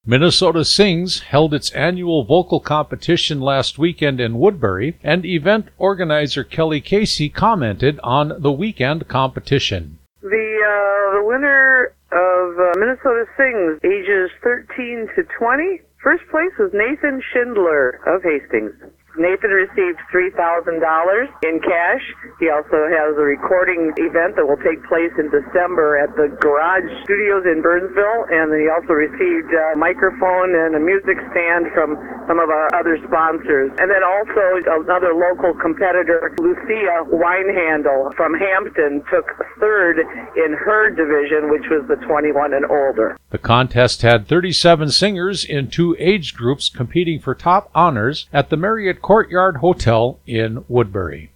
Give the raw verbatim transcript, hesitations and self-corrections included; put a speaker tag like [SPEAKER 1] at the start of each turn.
[SPEAKER 1] Minnesota Sings held its annual vocal competition last weekend in Woodbury, and event organizer Kelly Casey commented on the weekend competition.
[SPEAKER 2] The, uh, the winner of uh, Minnesota Sings, ages thirteen to twenty, first place was Nathan Schindler of Hastings. Nathan received three thousand dollars in cash. He also has a recording event that will take place in December at the Garage Studios in Burnsville, and then he also received a microphone and a music stand from some of our other sponsors. And then also another local competitor, Lucia Winehandle from Hampton, took third in her division, which was the twenty-one and older.
[SPEAKER 1] The contest had thirty-seven singers in two age groups competing for top honors at the Marriott Courtyard Hotel in Woodbury.